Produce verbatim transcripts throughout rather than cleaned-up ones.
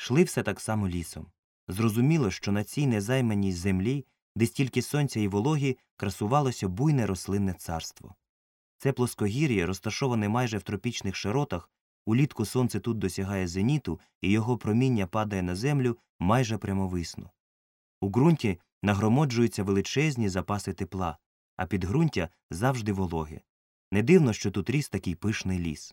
Шли все так само лісом. Зрозуміло, що на цій незайманій землі, де стільки сонця і вологі, красувалося буйне рослинне царство. Це плоскогір'я, розташоване майже в тропічних широтах, улітку сонце тут досягає зеніту, і його проміння падає на землю майже прямовисно. У ґрунті нагромоджуються величезні запаси тепла, а підґрунтя завжди вологе. Не дивно, що тут ріс такий пишний ліс.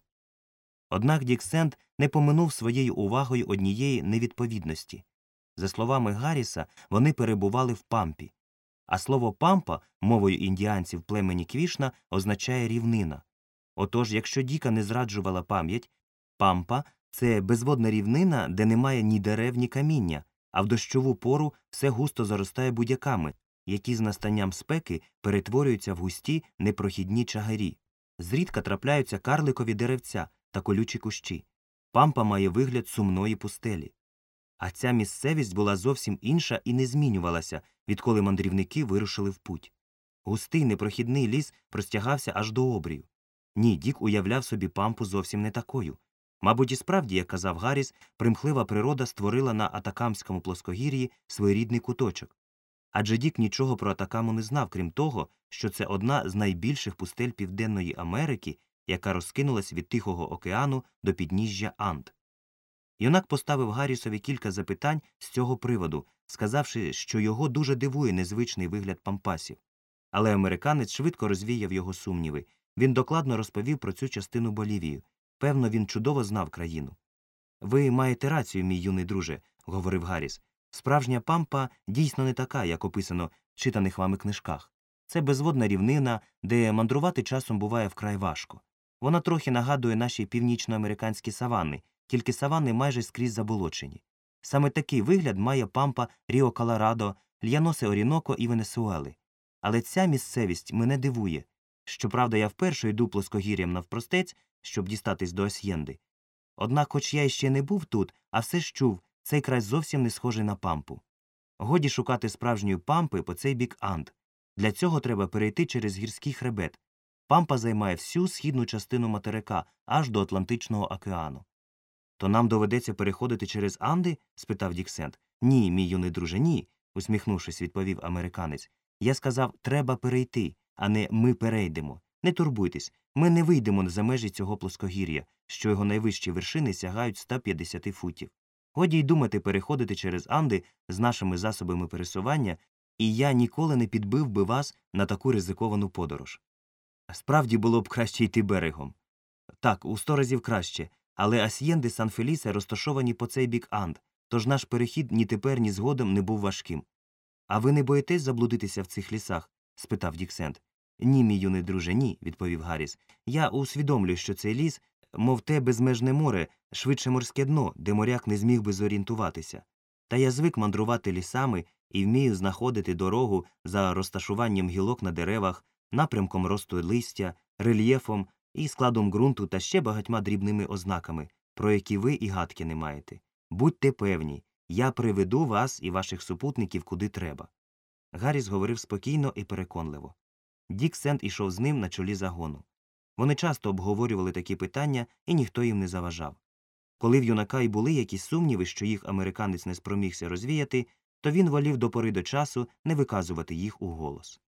Однак Дік Сенд не поминув своєю увагою однієї невідповідності. За словами Гарріса, вони перебували в пампі. А слово «пампа» мовою індіанців племені Квішна означає «рівнина». Отож, якщо Діка не зраджувала пам'ять, пампа – це безводна рівнина, де немає ні дерев, ні каміння, а в дощову пору все густо заростає будяками, які з настанням спеки перетворюються в густі непрохідні чагарі. Зрідка трапляються карликові деревця та колючі кущі. Пампа має вигляд сумної пустелі. А ця місцевість була зовсім інша і не змінювалася, відколи мандрівники вирушили в путь. Густий непрохідний ліс простягався аж до обрію. Ні, Дік уявляв собі пампу зовсім не такою. Мабуть, і справді, як казав Гарріс, примхлива природа створила на Атакамському плоскогір'ї своєрідний куточок. Адже Дік нічого про Атакаму не знав, крім того, що це одна з найбільших пустель Південної Америки, яка розкинулась від Тихого океану до підніжжя Анд. Юнак поставив Гаррісові кілька запитань з цього приводу, сказавши, що його дуже дивує незвичний вигляд пампасів. Але американець швидко розвіяв його сумніви. Він докладно розповів про цю частину Болівії. Певно, він чудово знав країну. «Ви маєте рацію, мій юний друже», – говорив Гарріс. «Справжня пампа дійсно не така, як описано в читаних вами книжках. Це безводна рівнина, де мандрувати часом буває вкрай важко. Вона трохи нагадує наші північноамериканські саванни, тільки саванни майже скрізь заболочені. Саме такий вигляд має пампа Ріо-Колорадо, Льяносе Оріноко і Венесуели. Але ця місцевість мене дивує. Щоправда, я вперше йду плоскогір'ям навпростець, щоб дістатись до Асьєнди. Однак, хоч я іще не був тут, а все ж чув, цей край зовсім не схожий на пампу. Годі шукати справжньої пампи по цей бік Анд. Для цього треба перейти через гірський хребет. Пампа займає всю східну частину материка, аж до Атлантичного океану. «То нам доведеться переходити через Анди?» – спитав Дік Сенд. «Ні, мій юний друже, ні», – усміхнувшись, відповів американець. «Я сказав, треба перейти, а не ми перейдемо. Не турбуйтесь, ми не вийдемо за межі цього плоскогір'я, що його найвищі вершини сягають ста п'ятдесят футів. Годі й думати переходити через Анди з нашими засобами пересування, і я ніколи не підбив би вас на таку ризиковану подорож. Справді було б краще йти берегом. Так, у сто разів краще, але Асьєнди Сан-Фелісе розташовані по цей бік Анд, тож наш перехід ні тепер, ні згодом не був важким». «А ви не боїтесь заблудитися в цих лісах?» – спитав Дік Сенд. «Ні, мій юний друже, ні», – відповів Гарріс. «Я усвідомлюю, що цей ліс, мов те безмежне море, швидше морське дно, де моряк не зміг би зорієнтуватися. Та я звик мандрувати лісами і вмію знаходити дорогу за розташуванням гілок на деревах, напрямком росту листя, рельєфом і складом ґрунту та ще багатьма дрібними ознаками, про які ви і гадки не маєте. Будьте певні, я приведу вас і ваших супутників куди треба». Гарріс говорив спокійно і переконливо. Дік Сенд ішов з ним на чолі загону. Вони часто обговорювали такі питання, і ніхто їм не заважав. Коли в юнака й були якісь сумніви, що їх американець не спромігся розвіяти, то він волів до пори до часу не виказувати їх уголос.